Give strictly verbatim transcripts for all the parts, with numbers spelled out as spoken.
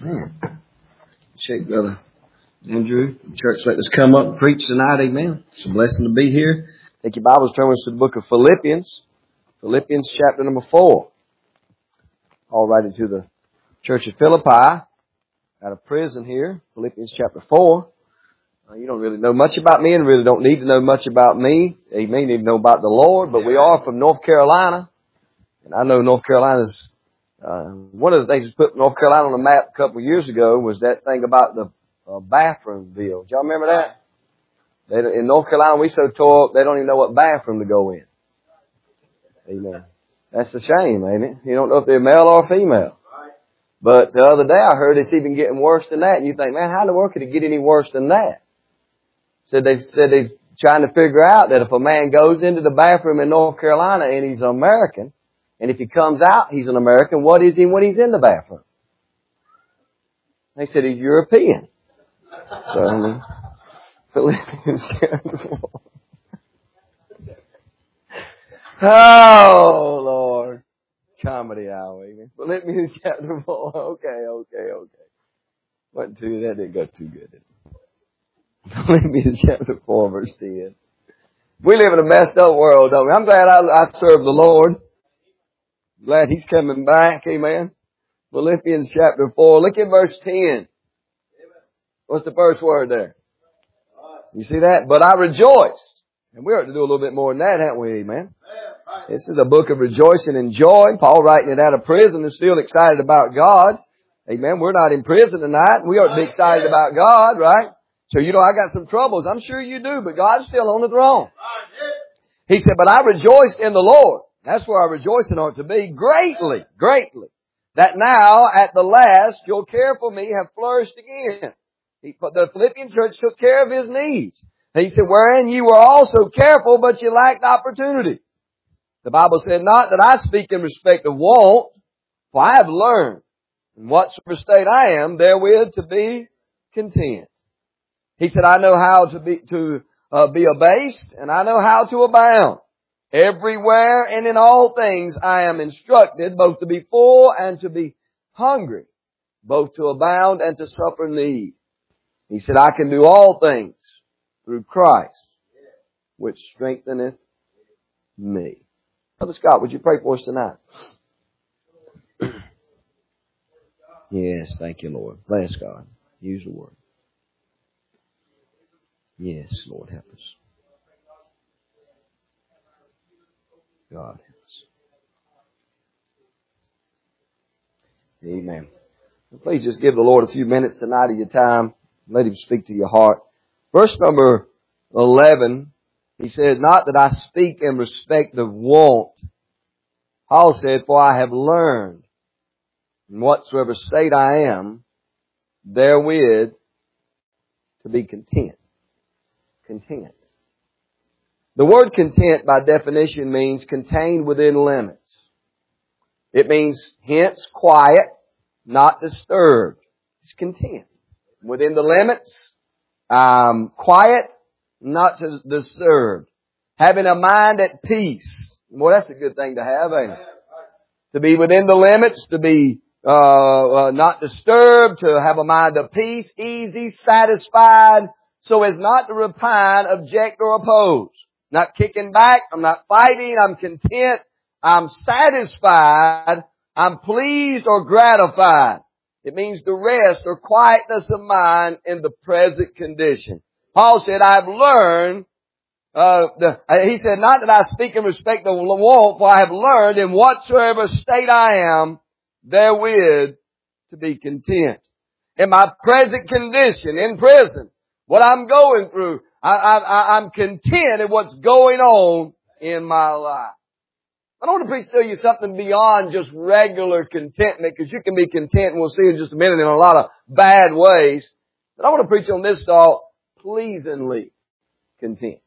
Amen. Appreciate Brother Andrew, the church letting us come up and preach tonight. Amen. It's a blessing to be here. Take your Bibles, turn us to the book of Philippians. Philippians chapter number four. All right into the church of Philippi. Out of prison here. Philippians chapter four. Uh, you don't really know much about me and really don't need to know much about me. Amen. You need to know about the Lord. But we are from North Carolina. And I know North Carolina's, uh, one of the things that put North Carolina on the map a couple of years ago was that thing about the uh, bathroom bill. Do y'all remember that? They, in North Carolina, we so tore up, they don't even know what bathroom to go in. Amen. That's a shame, ain't it? You don't know if they're male or female. But the other day I heard it's even getting worse than that. And you think, man, how in the world could it get any worse than that? Said they said they're trying to figure out that if a man goes into the bathroom in North Carolina and he's American, and if he comes out, he's an American, what is he when he's in the bathroom? They said he's European. So, I mean, Philippians chapter four. Oh, Lord. Comedy hour, amen. Philippians chapter four. Okay, okay, okay. Wasn't too, that didn't go too good, did it? Philippians chapter four, verse ten. We live in a messed up world, don't we? I'm glad I, I serve the Lord. Glad He's coming back, amen. Philippians chapter four. Look at verse ten. What's the first word there? You see that? But I rejoiced. And we ought to do a little bit more than that, haven't we, amen? This is a book of rejoicing and joy. Paul writing it out of prison is still excited about God. Amen. We're not in prison tonight. We ought to be excited about God, right? So, you know, I got some troubles. I'm sure you do, but God's still on the throne. He said, but I rejoiced in the Lord. That's where our rejoicing ought to be. Greatly, greatly. That now, at the last, your care for me have flourished again. He, the Philippian church took care of his needs. He said, wherein you were also careful, but you lacked opportunity. The Bible said, not that I speak in respect of want, for I have learned in whatsoever state I am, therewith to be content. He said, I know how to be, to uh, be abased, and I know how to abound. Everywhere and in all things I am instructed, both to be full and to be hungry, both to abound and to suffer need. He said, I can do all things through Christ, which strengtheneth me. Brother Scott, would you pray for us tonight? Yes, thank you, Lord. Bless God. Use the word. Yes, Lord, help us. God help us. Amen. Please just give the Lord a few minutes tonight of your time. Let Him speak to your heart. Verse number eleven, he said, not that I speak in respect of want. Paul said, for I have learned in whatsoever state I am, therewith to be content. Content. The word content by definition means contained within limits. It means hence quiet, not disturbed. It's content. Within the limits, um, quiet, not disturbed. Having a mind at peace. Well, that's a good thing to have, ain't it? To be within the limits, to be uh, uh not disturbed, to have a mind of peace, easy, satisfied, so as not to repine, object, or oppose. Not kicking back, I'm not fighting, I'm content, I'm satisfied, I'm pleased or gratified. It means the rest or quietness of mind in the present condition. Paul said, I've learned, uh, the, he said, not that I speak in respect of want, for I have learned in whatsoever state I am, therewith to be content. In my present condition, in prison, what I'm going through, I, I, I'm content in what's going on in my life. I want to preach to you something beyond just regular contentment, because you can be content, and we'll see in just a minute, in a lot of bad ways. But I want to preach on this thought, pleasingly content.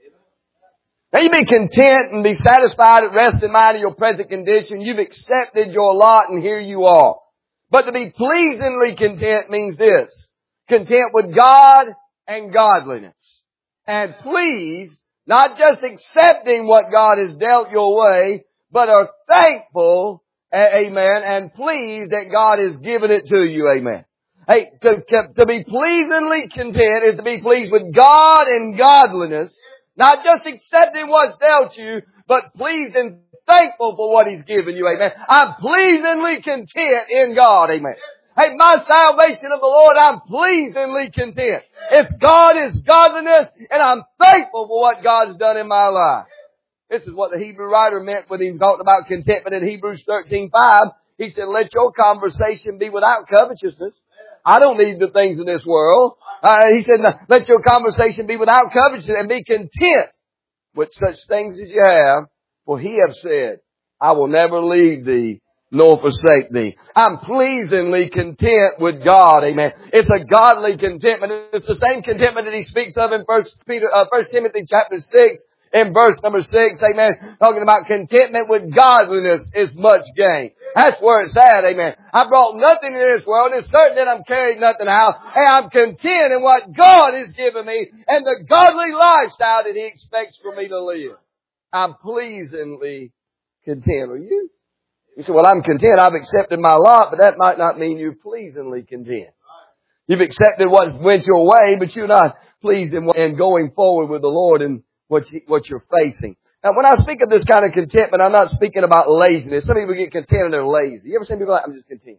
Now you be content and be satisfied at rest in mind in your present condition. You've accepted your lot and here you are. But to be pleasingly content means this. Content with God and godliness. And pleased, not just accepting what God has dealt your way, but are thankful, amen, and pleased that God has given it to you, amen. Hey, to, to be pleasingly content is to be pleased with God and godliness. Not just accepting what's dealt you, but pleased and thankful for what He's given you. Amen. I'm pleasingly content in God. Amen. Hey, my salvation of the Lord, I'm pleasingly content. It's God, it's godliness, and I'm thankful for what God's done in my life. This is what the Hebrew writer meant when he talked about contentment in Hebrews thirteen five. He said, let your conversation be without covetousness. I don't need the things of this world. Uh, he said, let your conversation be without covetousness and be content with such things as you have. For He hath said, I will never leave thee nor forsake thee. I'm pleasingly content with God. Amen. It's a godly contentment. It's the same contentment that He speaks of in First Peter, uh, First Timothy chapter six. In verse number six, amen, talking about contentment with godliness is much gain. That's where it's at, amen. I brought nothing in this world. It's certain that I'm carrying nothing out. Hey, I'm content in what God has given me and the godly lifestyle that He expects for me to live. I'm pleasingly content. Are you? You say, well, I'm content. I've accepted my lot, but that might not mean you're pleasingly content. You've accepted what went your way, but you're not pleased in, in going forward with the Lord and what, you, what you're facing. Now, when I speak of this kind of contentment, I'm not speaking about laziness. Some people get content and they're lazy. You ever seen people like, I'm just content?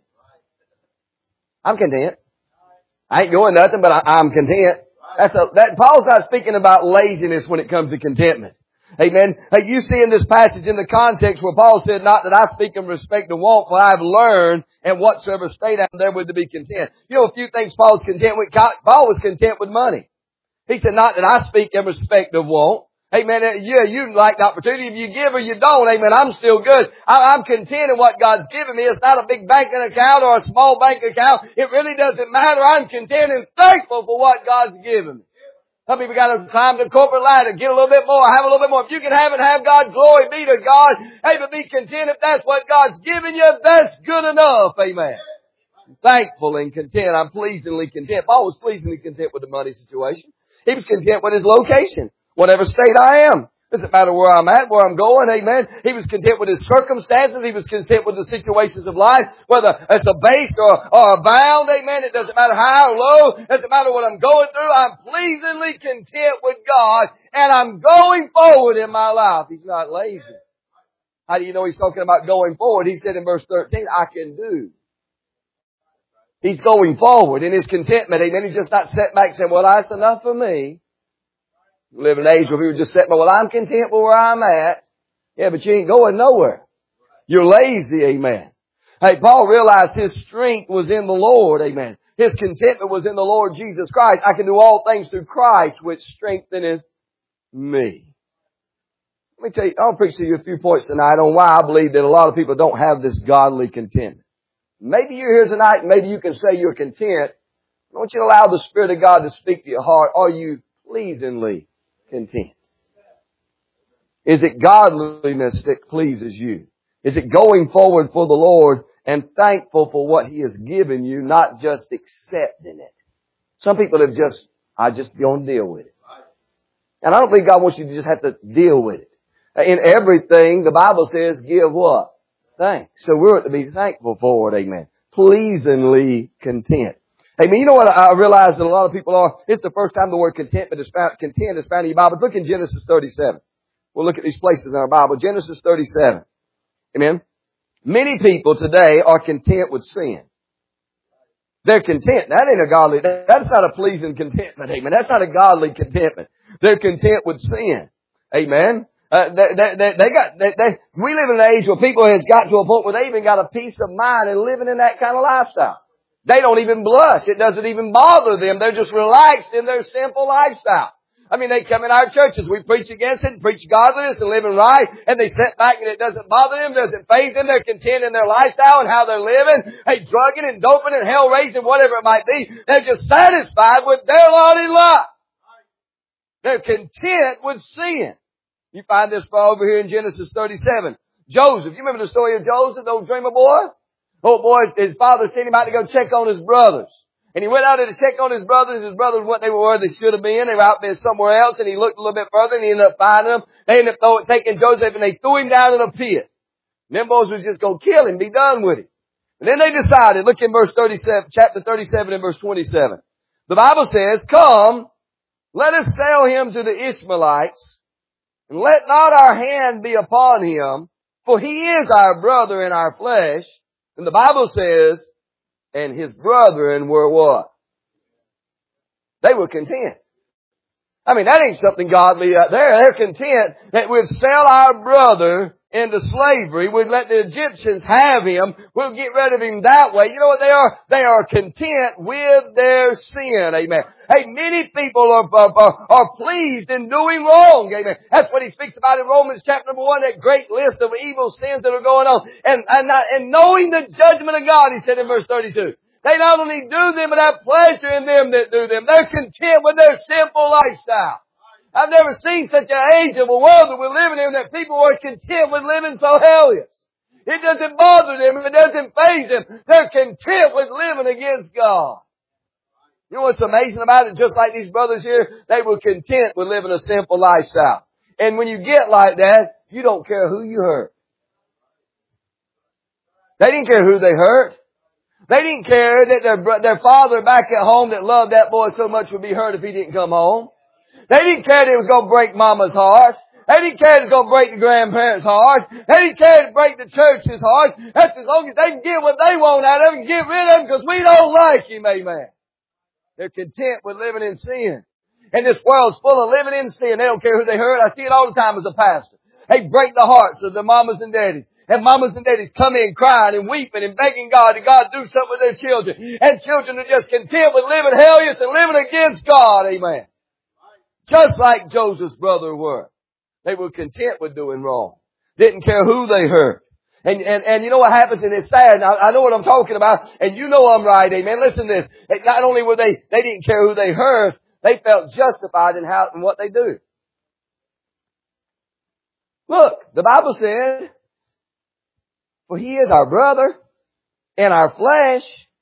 I'm content. I ain't doing nothing, but I, I'm content. That's a, that, Paul's not speaking about laziness when it comes to contentment. Amen. Hey, you see in this passage in the context where Paul said, not that I speak in respect to want, for I have learned in whatsoever state I am therewith to be content. You know, a few things Paul's content with. Paul was content with money. He said, not that I speak in respect of want. Amen. Yeah, you like the opportunity. If you give or you don't, amen, I'm still good. I'm content in what God's given me. It's not a big banking account or a small bank account. It really doesn't matter. I'm content and thankful for what God's given me. Some people got to climb the corporate ladder, get a little bit more, have a little bit more. If you can have it, have God, glory be to God. Hey, but be content if that's what God's given you. That's good enough. Amen. I'm thankful and content. I'm pleasingly content. Paul was pleasingly content with the money situation. He was content with his location, whatever state I am. Doesn't matter where I'm at, where I'm going, amen. He was content with his circumstances. He was content with the situations of life, whether it's a base or, or a bound, amen. It doesn't matter high or low. It doesn't matter what I'm going through. I'm pleasingly content with God, and I'm going forward in my life. He's not lazy. How do you know he's talking about going forward? He said in verse thirteen, I can do. He's going forward in his contentment, amen. He's just not set back saying, well, that's enough for me. We live in an age where people just say, well, I'm content with where I'm at. Yeah, but you ain't going nowhere. You're lazy, amen. Hey, Paul realized his strength was in the Lord, amen. His contentment was in the Lord Jesus Christ. I can do all things through Christ, which strengtheneth me. Let me tell you, I'll preach to you a few points tonight on why I believe that a lot of people don't have this godly contentment. Maybe you're here tonight and maybe you can say you're content. I want you to allow the Spirit of God to speak to your heart. Are you pleasingly content? Is it godliness that pleases you? Is it going forward for the Lord and thankful for what He has given you, not just accepting it? Some people have just, I just don't deal with it. And I don't think God wants you to just have to deal with it. In everything, the Bible says, give what? Thanks. So we're to be thankful for it, amen. Pleasingly content. Amen. You know what I realize that a lot of people are? It's the first time the word contentment is found, content is found in your Bible. Look in Genesis thirty-seven. We'll look at these places in our Bible. Genesis thirty-seven. Amen. Many people today are content with sin. They're content. That ain't a godly, that's not a pleasing contentment. Amen. That's not a godly contentment. They're content with sin. Amen. Uh, they, they, they, they got, they, they, we live in an age where people has got to a point where they even got a peace of mind in living in that kind of lifestyle. They don't even blush. It doesn't even bother them. They're just relaxed in their simple lifestyle. I mean, they come in our churches. We preach against it and preach godliness and living right. And they sit back and it doesn't bother them. Doesn't faze them. They're content in their lifestyle and how they're living. Hey, drugging and doping and hell raising, whatever it might be. They're just satisfied with their lot in life. They're content with sin. You find this over here in Genesis thirty-seven. Joseph. You remember the story of Joseph, the old dreamer boy? Oh boy, his father sent him out to go check on his brothers. And he went out to check on his brothers. His brothers weren't they were where they should have been. They were out there somewhere else. And he looked a little bit further and he ended up finding them. They ended up throwing, taking Joseph and they threw him down in a pit. And them boys was just going to kill him, be done with him. And then they decided, look in verse thirty-seven, chapter thirty-seven and verse twenty-seven. The Bible says, come, let us sell him to the Ishmaelites, and let not our hand be upon him, for he is our brother in our flesh. And the Bible says, and his brethren were what? They were content. I mean, that ain't something godly out there. They're content that we'd sell our brother into slavery. We'd let the Egyptians have him. We'll get rid of him that way. You know what they are? They are content with their sin. Amen. Hey, many people are, are, are pleased in doing wrong. Amen. That's what he speaks about in Romans chapter number one, that great list of evil sins that are going on. And, and, and knowing the judgment of God, he said in verse thirty-two. They not only do them, but have pleasure in them that do them. They're content with their simple lifestyle. I've never seen such an age of a world that we're living in that people are content with living so hellish. It doesn't bother them. It doesn't faze them. They're content with living against God. You know what's amazing about it? Just like these brothers here, they were content with living a simple lifestyle. And when you get like that, you don't care who you hurt. They didn't care who they hurt. They didn't care that their, their father back at home that loved that boy so much would be hurt if he didn't come home. They didn't care that it was going to break mama's heart. They didn't care that it was going to break the grandparents' heart. They didn't care to break the church's heart. That's as long as they can get what they want out of him and get rid of him because we don't like him, amen. They're content with living in sin. And this world's full of living in sin. They don't care who they hurt. I see it all the time as a pastor. They break the hearts of the mamas and daddies. And mamas and daddies come in crying and weeping and begging God to God do something with their children. And children are just content with living hellish and living against God, amen. Just like Joseph's brother were. They were content with doing wrong. Didn't care who they hurt. And, and, and you know what happens, and it's sad. Now, I know what I'm talking about, and you know I'm right, amen. Listen to this. Not only were they, they didn't care who they hurt, they felt justified in how, in what they do. Look, the Bible said, for he is our brother in our flesh,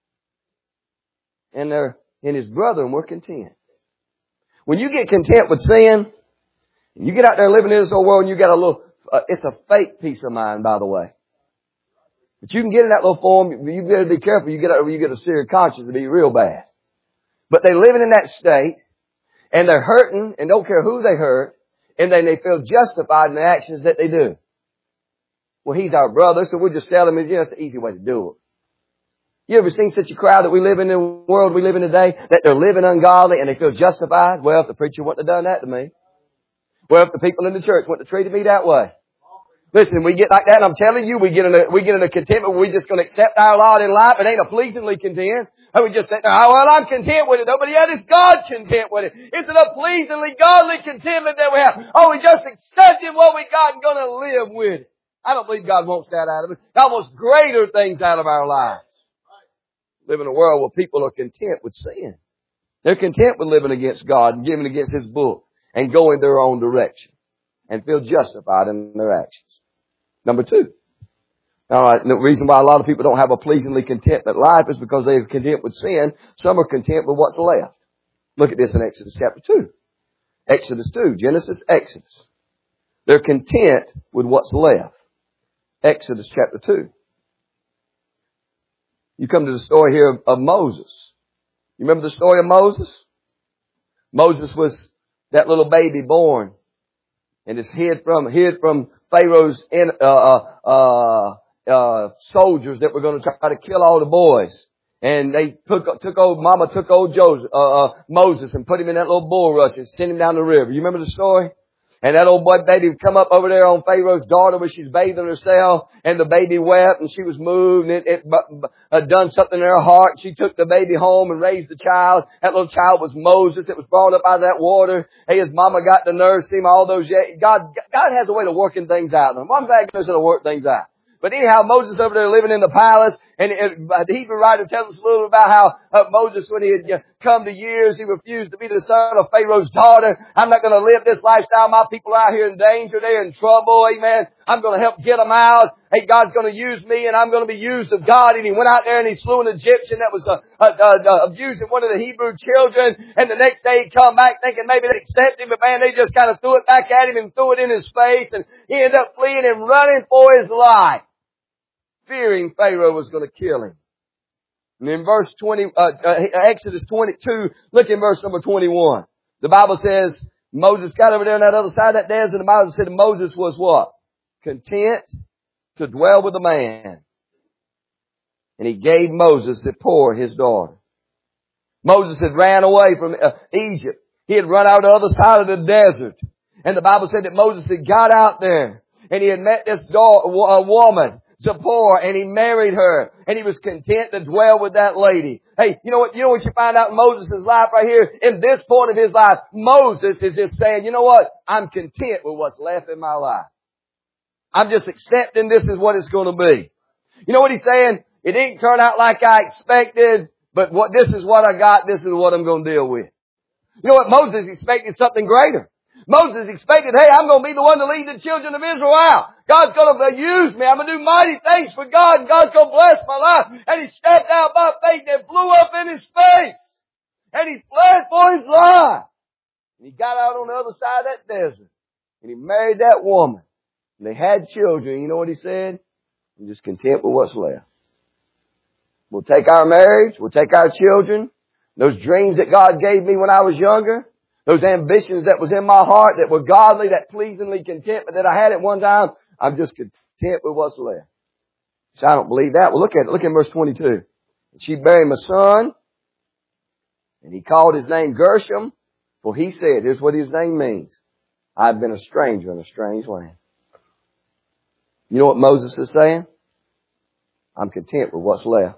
and they're in his brother, and we're content. When you get content with sin, you get out there living in this old world, and you got a little, uh, it's a fake peace of mind, by the way. But you can get in that little form, you better be careful, you get out, you get a serious conscience to be real bad. But they living in that state, and they're hurting, and don't care who they hurt, and then they feel justified in the actions that they do. Well, he's our brother, so we'll just tell him, you know, it's the easy way to do it. You ever seen such a crowd that we live in the world we live in today, that they're living ungodly and they feel justified? Well, if the preacher wouldn't have done that to me. Well, if the people in the church wouldn't have treated me that way. Listen, we get like that, and I'm telling you, we get in a, we get in a contentment where we're just going to accept our lot in life. It ain't a pleasingly content. And we just think, oh, well, I'm content with it. though. But yet it's God content with it. It's a pleasingly godly contentment that we have. Oh, we just accepted what we got and going to live with it. I don't believe God wants that out of us. God wants greater things out of our lives. Live in a world where people are content with sin. They're content with living against God and giving against His book and going their own direction and feel justified in their actions. Number two. Now, the reason why a lot of people don't have a pleasingly contentment life is because they're content with sin. Some are content with what's left. Look at this in Exodus chapter two. Exodus two. Genesis, Exodus. They're content with what's left. Exodus chapter two. You come to the story here of, of Moses. You remember the story of Moses? Moses was that little baby born and is hid from, hid from Pharaoh's in, uh, uh, uh, uh, soldiers that were going to try to kill all the boys. And they took, took old, Mama took old Joseph, uh, uh, Moses and put him in that little bulrush and sent him down the river. You remember the story? And that old boy baby would come up over there on Pharaoh's daughter where she's bathing herself, and the baby wept and she was moved and it, it had done something in her heart. She took the baby home and raised the child. That little child was Moses. It was brought up out of that water. Hey, his mama got to nurse him all those years. God, God has a way of working things out. And one fact knows how to work things out. But anyhow, Moses over there living in the palace, and it, the Hebrew writer tells us a little about how uh, Moses, when he had come to years, he refused to be the son of Pharaoh's daughter. I'm not going to live this lifestyle. My people are out here in danger. They're in trouble. Amen. I'm going to help get them out. Hey, God's going to use me, and I'm going to be used of God. And he went out there and he slew an Egyptian that was uh, uh, uh, abusing one of the Hebrew children. And the next day he come back thinking maybe they accept him, but man, they just kind of threw it back at him and threw it in his face. And he ended up fleeing and running for his life. fearing Pharaoh was going to kill him. And in verse twenty, uh, uh, Exodus twenty-two, look in verse number twenty-one. The Bible says Moses got over there on that other side of that desert. The Bible said Moses was what? Content to dwell with a man. And he gave Moses Zipporah, his daughter. Moses had ran away from uh, Egypt. He had run out the other side of the desert. And the Bible said that Moses had got out there and he had met this daughter, a woman, Zipporah, and he married her, and he was content to dwell with that lady. Hey, you know what, you know what you find out in Moses' life right here? In this point of his life, Moses is just saying, you know what? I'm content with what's left in my life. I'm just accepting this is what it's going to be. You know what he's saying? It didn't turn out like I expected, but what, this is what I got, this is what I'm going to deal with. You know what? Moses expected something greater. Moses expected, hey, I'm going to be the one to lead the children of Israel out. God's going to use me. I'm going to do mighty things for God, and God's going to bless my life. And he stepped out by faith and blew up in his face. And he fled for his life. And he got out on the other side of that desert. And he married that woman. And they had children. You know what he said? I'm just content with what's left. We'll take our marriage. We'll take our children. Those dreams that God gave me when I was younger. Those ambitions that was in my heart that were godly, that pleasingly contentment that I had at one time, I'm just content with what's left. So I don't believe that. Well, look at it. Look at verse twenty-two. And she buried my son, and he called his name Gershom, for he said, here's what his name means. I've been a stranger in a strange land. You know what Moses is saying? I'm content with what's left.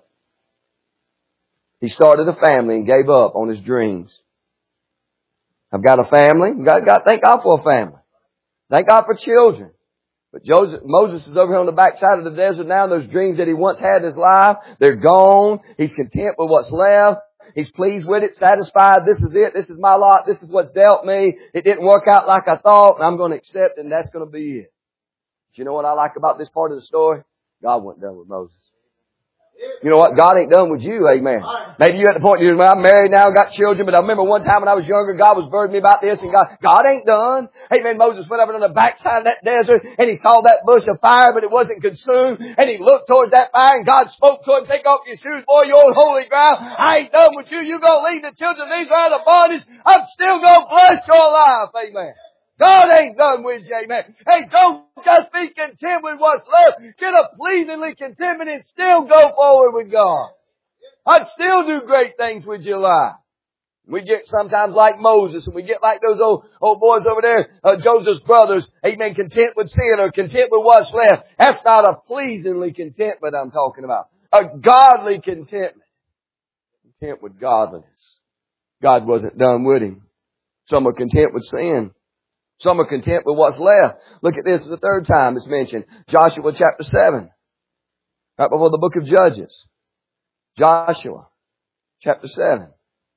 He started a family and gave up on his dreams. I've got a family. God, God, thank God for a family. Thank God for children. But Joseph, Moses is over here on the backside of the desert now. Those dreams that he once had in his life, they're gone. He's content with what's left. He's pleased with it, satisfied. This is it. This is my lot. This is what's dealt me. It didn't work out like I thought, and I'm going to accept it, and that's going to be it. But you know what I like about this part of the story? God wasn't done with Moses. You know what? God ain't done with you, amen. Maybe you're at the point, you're, I'm married now, got children, but I remember one time when I was younger, God was burdening me about this, and God, God ain't done. Amen. Moses went up on the backside of that desert, and he saw that bush of fire, but it wasn't consumed, and he looked towards that fire, and God spoke to him, take off your shoes, boy, you're on holy ground. I ain't done with you. You're going to lead the children of Israel out of bondage. I'm still going to bless your life, amen. God ain't done with you, amen. Hey, don't just be content with what's left. Get a pleasingly contentment and still go forward with God. I'd still do great things with your life. We get sometimes like Moses, and we get like those old, old boys over there, uh, Joseph's brothers, amen, content with sin or content with what's left. That's not a pleasingly contentment I'm talking about. A godly contentment. Content with godliness. God wasn't done with him. Some are content with sin. Some are content with what's left. Look at this the third time it's mentioned. Joshua chapter seven. Right before the book of Judges. Joshua chapter seven.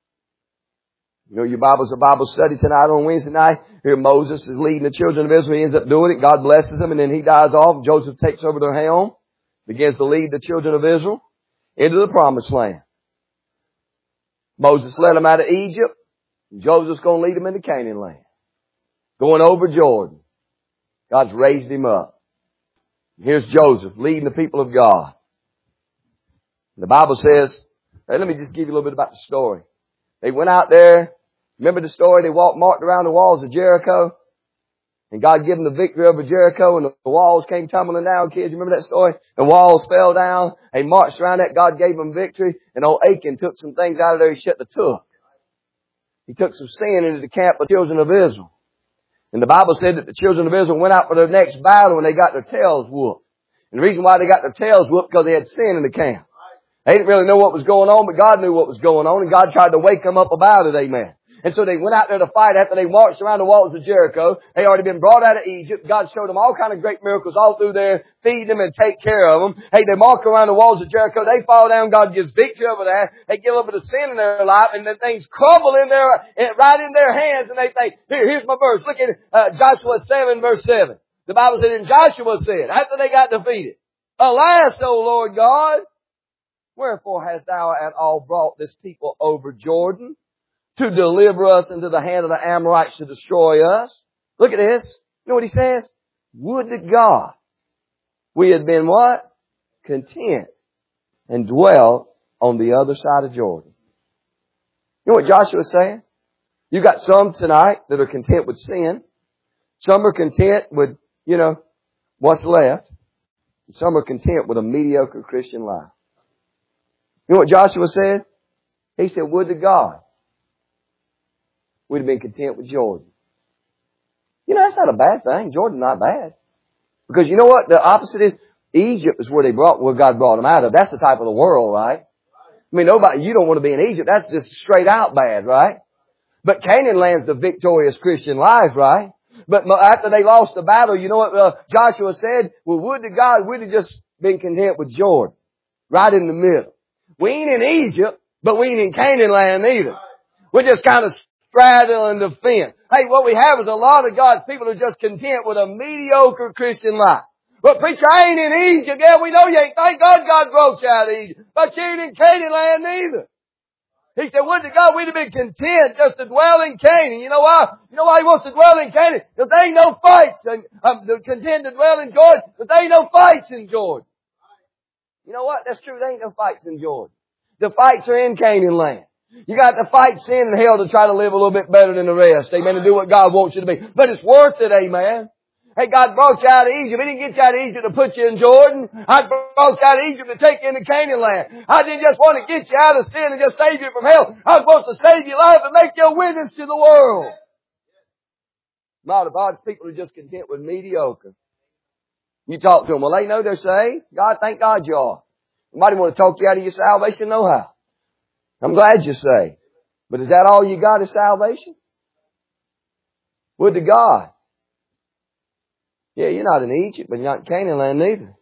You know, your Bible's a Bible study tonight on Wednesday night. Here Moses is leading the children of Israel. He ends up doing it. God blesses them, and then he dies off. Joseph takes over the helm. Begins to lead the children of Israel into the promised land. Moses led them out of Egypt. And Joseph's going to lead them into Canaan land. Going over Jordan. God's raised him up. Here's Joseph leading the people of God. The Bible says, hey, let me just give you a little bit about the story. They went out there. Remember the story? They walked, marched around the walls of Jericho. And God gave them the victory over Jericho, and the walls came tumbling down. Kids, you remember that story? The walls fell down. They marched around that. God gave them victory. And old Achan took some things out of there. He shut the took. He took some sin into the camp of the children of Israel. And the Bible said that the children of Israel went out for their next battle and they got their tails whooped. And the reason why they got their tails whooped because they had sin in the camp. They didn't really know what was going on, but God knew what was going on, and God tried to wake them up about it, amen. And so they went out there to fight after they marched around the walls of Jericho. They already been brought out of Egypt. God showed them all kind of great miracles all through there, feed them and take care of them. Hey, they march around the walls of Jericho. They fall down. God gives victory over that. They get a little bit of sin in their life, and then things crumble in their, right in their hands, and they think, here, here's my verse. Look at uh, Joshua seven, verse seven. The Bible said, and Joshua said, after they got defeated, alas, O Lord God, wherefore hast thou at all brought this people over Jordan to deliver us into the hand of the Amorites to destroy us? Look at this. You know what he says? Would to God we had been what? content and dwell on the other side of Jordan. You know what Joshua is saying? You got some tonight that are content with sin. Some are content with, you know, what's left. Some are content with a mediocre Christian life. You know what Joshua said? He said, would to God we'd have been content with Jordan. You know, that's not a bad thing. Jordan's not bad. Because you know what? The opposite is Egypt is where they brought, where God brought them out of. That's the type of the world, right? I mean, nobody, you don't want to be in Egypt. That's just straight out bad, right? But Canaan land's the victorious Christian life, right? But after they lost the battle, you know what uh, Joshua said? Well, would to God we'd have just been content with Jordan. Right in the middle. We ain't in Egypt, but we ain't in Canaan land either. We're just kind of straddling the fence. Hey, what we have is a lot of God's people who are just content with a mediocre Christian life. But preacher, I ain't in Egypt. Yeah, we know you ain't. Thank God God brought you out of Egypt. But you ain't in Canaan land either. He said, would to God we'd have been content just to dwell in Canaan. You know why? You know why he wants to dwell in Canaan? Because there ain't no fights. And um, content to dwell in Jordan, because there ain't no fights in Jordan. You know what? That's true. There ain't no fights in Jordan. The fights are in Canaan land. You got to fight sin and hell to try to live a little bit better than the rest. Amen. To do what God wants you to be. But it's worth it. Amen. Hey, God brought you out of Egypt. He didn't get you out of Egypt to put you in Jordan. I brought you out of Egypt to take you into Canaan land. I didn't just want to get you out of sin and just save you from hell. I was supposed to save your life and make you a witness to the world. A lot of God's people are just content with mediocre. You talk to them. Well, they know they're saved. God, thank God you are. Somebody want to talk you out of your salvation? No how. I'm glad you're saved. But is that all you got is salvation? Would to God. Yeah, you're not in Egypt, but you're not in Canaan land neither.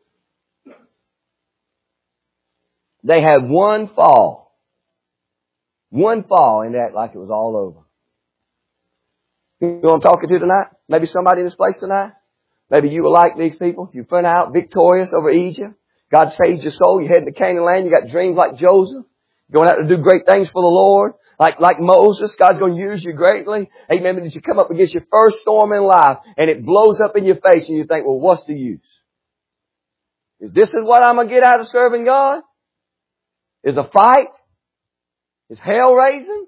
They had one fall. One fall and act like it was all over. You know what I'm talking to tonight? Maybe somebody in this place tonight? Maybe you were like these people. You went out victorious over Egypt. God saved your soul. You head to Canaan land. You got dreams like Joseph. You're going out to do great things for the Lord. Like, like Moses, God's going to use you greatly. Amen. But you come up against your first storm in life and it blows up in your face and you think, well, what's the use? Is this is what I'm going to get out of serving God? Is a fight? Is hell raising?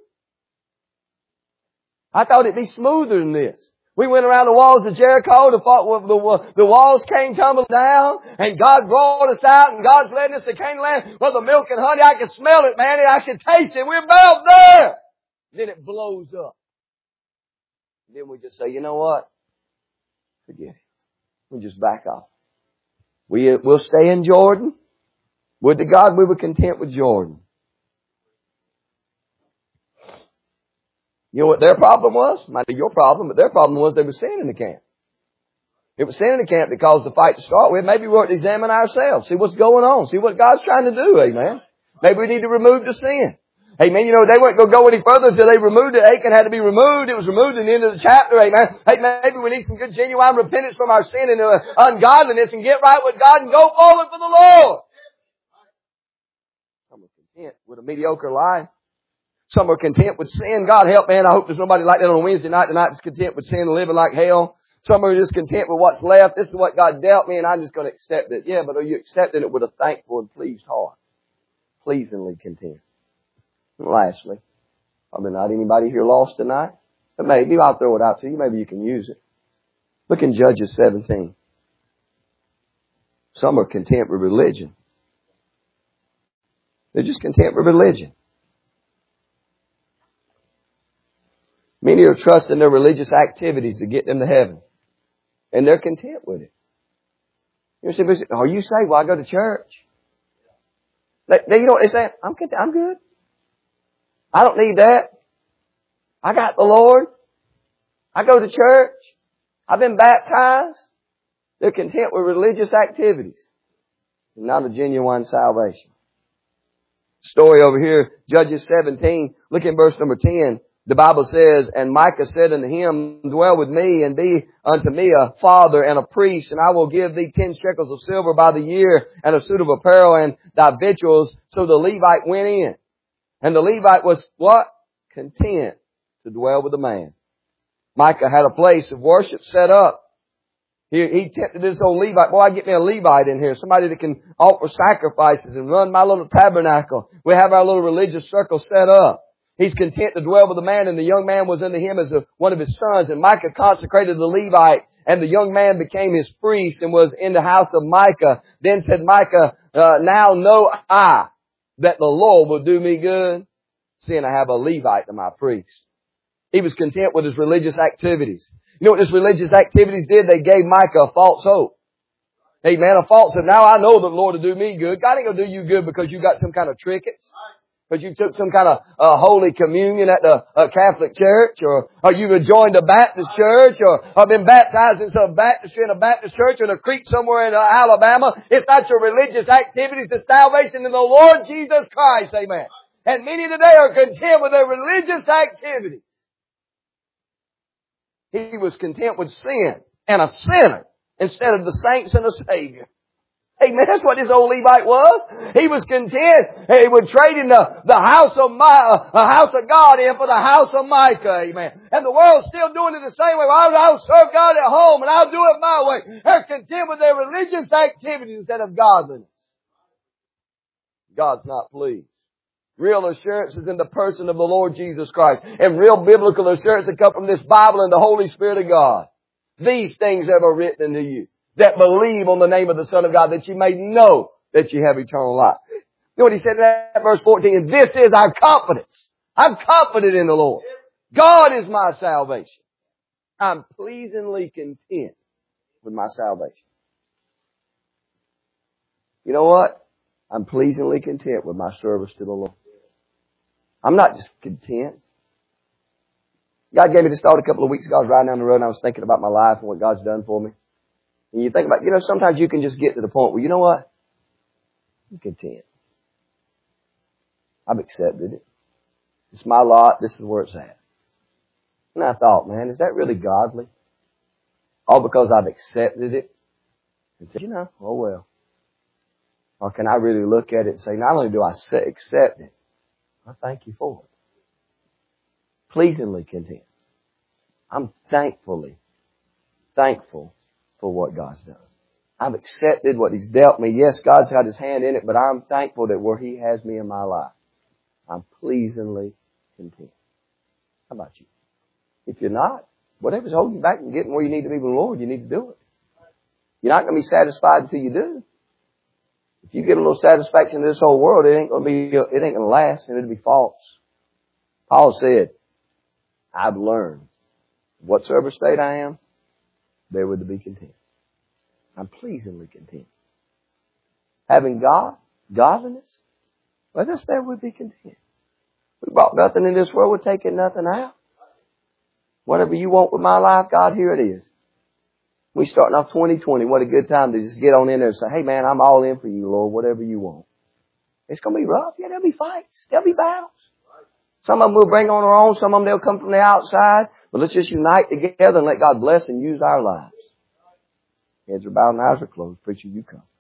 I thought it'd be smoother than this. We went around the walls of Jericho. The, the, the walls came tumbling down. And God brought us out. And God's led us to Canaan land. Well, the milk and honey, I could smell it, man. And I could taste it. We're about there. Then it blows up. And then we just say, you know what? Forget it. We just back off. We, we'll stay in Jordan. Would to God we were content with Jordan. You know what their problem was? Might be your problem, but their problem was they were sin in the camp. It was sin in the camp that caused the fight to start with. Maybe we ought to examine ourselves, see what's going on, see what God's trying to do, amen. Maybe we need to remove the sin. Amen. You know, they weren't going to go any further until they removed it. Achan had to be removed. It was removed in the end of the chapter, amen. Hey, maybe we need some good genuine repentance from our sin and uh, ungodliness and get right with God and go forward for the Lord. Some are content with a mediocre life. Some are content with sin. God help, man. I hope there's nobody like that on Wednesday night tonight that's content with sin and living like hell. Some are just content with what's left. This is what God dealt me and I'm just going to accept it. Yeah, but are you accepting it with a thankful and pleased heart? Pleasingly content. And lastly, probably not anybody here lost tonight. But maybe I'll throw it out to you. Maybe you can use it. Look in Judges seventeen. Some are content with religion. They're just content with religion. Many are trusting their religious activities to get them to heaven. And they're content with it. You say, are you saved? Well, I go to church. They, they, you know what they say? I'm content. I'm good. I don't need that. I got the Lord. I go to church. I've been baptized. They're content with religious activities. Not a genuine salvation. Story over here, Judges seventeen. Look in verse number ten. The Bible says, and Micah said unto him, dwell with me and be unto me a father and a priest, and I will give thee ten shekels of silver by the year and a suit of apparel and thy victuals. So the Levite went in. And the Levite was what? Content to dwell with the man. Micah had a place of worship set up. He, he tempted this old Levite. Boy, I get me a Levite in here. Somebody that can offer sacrifices and run my little tabernacle. We have our little religious circle set up. He's content to dwell with the man, and the young man was unto him as a, one of his sons. And Micah consecrated the Levite, and the young man became his priest and was in the house of Micah. Then said Micah, uh, now know I that the Lord will do me good, seeing I have a Levite to my priest. He was content with his religious activities. You know what his religious activities did? They gave Micah a false hope. Amen. A false hope. Now I know that the Lord will do me good. God ain't going to do you good because you got some kind of trinkets. Because you took some kind of uh, Holy Communion at the uh, Catholic Church, or, or you joined a Baptist church, or, or been baptized in some baptistry in a Baptist church or in a creek somewhere in uh, Alabama. It's not your religious activities. It's salvation in the Lord Jesus Christ. Amen. And many today are content with their religious activities. He was content with sin and a sinner instead of the saints and a Savior. Amen. That's what this old Levite was. He was content. He would trade in the, the house of my, uh, house of God in for the house of Micah. Amen. And the world's still doing it the same way. Well, I'll, I'll serve God at home and I'll do it my way. They're content with their religious activities instead of godliness. God's not pleased. Real assurance is in the person of the Lord Jesus Christ. And real biblical assurance that come from this Bible and the Holy Spirit of God. These things have I written unto you, that believe on the name of the Son of God, that you may know that you have eternal life. You know what he said in that verse fourteen? And this is our confidence. I'm confident in the Lord. God is my salvation. I'm pleasingly content with my salvation. You know what? I'm pleasingly content with my service to the Lord. I'm not just content. God gave me this thought a couple of weeks ago. I was riding down the road and I was thinking about my life and what God's done for me. And you think about, you know, sometimes you can just get to the point where, you know what? I'm content. I've accepted it. It's my lot. This is where it's at. And I thought, man, is that really godly? All because I've accepted it? And said, you know, oh well. Or can I really look at it and say, not only do I accept it, I thank you for it. Pleasingly content. I'm thankfully thankful for what God's done. I've accepted what He's dealt me. Yes, God's got His hand in it, but I'm thankful that where He has me in my life, I'm pleasingly content. How about you? If you're not, whatever's holding you back from getting where you need to be with the Lord, you need to do it. You're not going to be satisfied until you do. If you get a little satisfaction in this whole world, it ain't going to be, it ain't going to last, and it'll be false. Paul said, I've learned whatsoever state I am, therewith to be content. I'm pleasingly content. Having God, godliness, let us therewith be content. We brought nothing in this world, we're taking nothing out. Whatever you want with my life, God, here it is. We starting off twenty twenty. What a good time to just get on in there and say, hey man, I'm all in for you, Lord, whatever you want. It's going to be rough. Yeah, there'll be fights. There'll be battles. Some of them we'll bring on our own. Some of them they'll come from the outside. But let's just unite together and let God bless and use our lives. Heads are bowed and eyes are closed. Preacher, you come.